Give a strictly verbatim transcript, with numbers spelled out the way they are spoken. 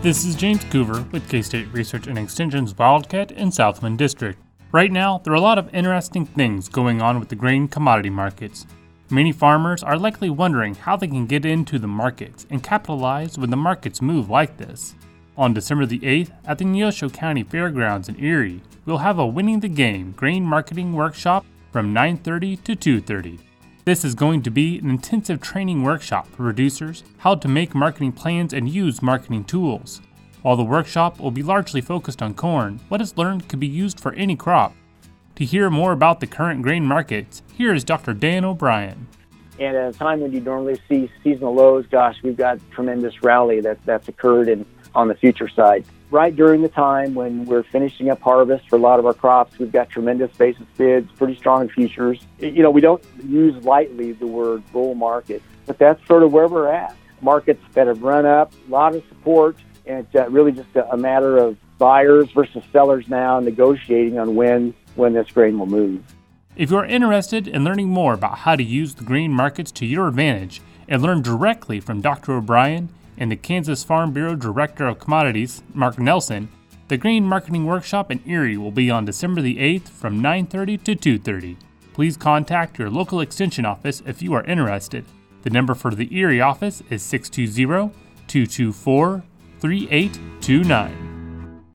This is James Coover with K-State Research and Extension's Wildcat in Southwind District. Right now, there are a lot of interesting things going on with the grain commodity markets. Many farmers are likely wondering how they can get into the markets and capitalize when the markets move like this. On December the eighth, at the Neosho County Fairgrounds in Erie, we'll have a Winning the Game grain marketing workshop from nine thirty to two thirty. This is going to be an intensive training workshop for producers how to make marketing plans and use marketing tools. While the workshop will be largely focused on corn, what is learned could be used for any crop. To hear more about the current grain markets, here is Doctor Dan O'Brien. And at a time when you normally see seasonal lows, gosh, we've got tremendous rally that, that's occurred in, on the future side. Right during the time when we're finishing up harvest for a lot of our crops, we've got tremendous basis bids, pretty strong futures. You know, we don't use lightly the word bull market, but that's sort of where we're at. Markets that have run up, a lot of support, and it's uh, really just a, a matter of buyers versus sellers now negotiating on when, when this grain will move. If you're interested in learning more about how to use the grain markets to your advantage and learn directly from Doctor O'Brien and the Kansas Farm Bureau Director of Commodities, Mark Nelson, the Grain Marketing Workshop in Erie will be on December the eighth from nine thirty to two thirty. Please contact your local extension office if you are interested. The number for the Erie office is six two zero, two two four, three eight two nine.